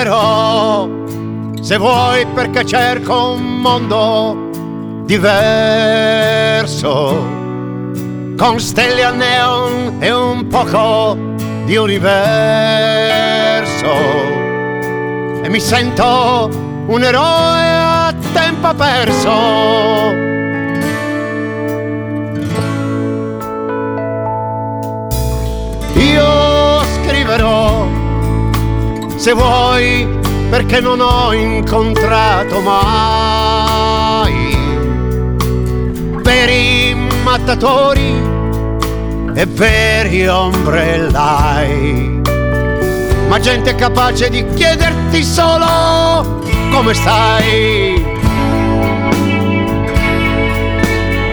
scriverò, se vuoi, perché cerco un mondo diverso, con stelle a neon e un poco di universo, e mi sento un eroe a tempo perso. Io scriverò, se vuoi, perché non ho incontrato mai veri mattatori e veri ombrellai, ma gente capace di chiederti solo come stai.